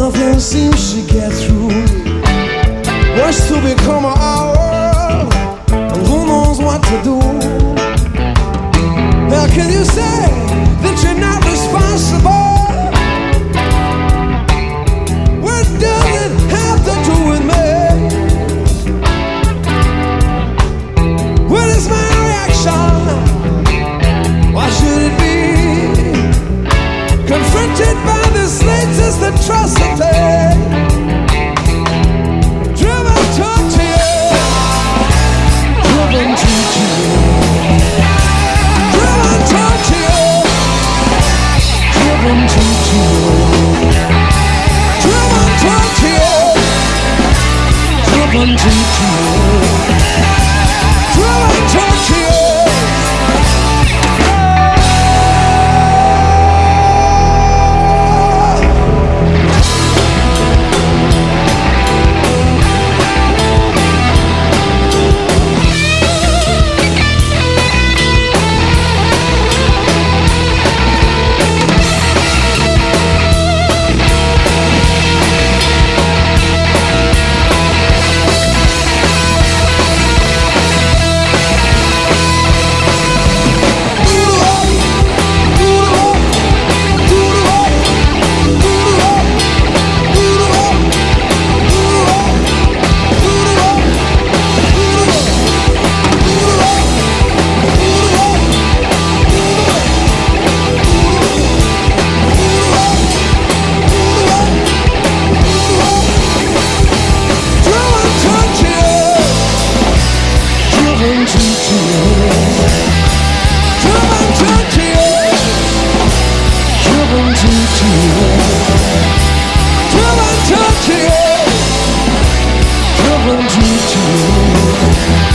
nothing seems to get through. What's to become of our world? And who knows what to do? How can you say that you're not responsible? What does it have to do with me? What is my reaction? Why should it be confronted by this latest atrocity? Driven to tears, driven to tears, driven to tears, driven to tears, driven to tears, driven to tears, driven to tears. Driven to tears.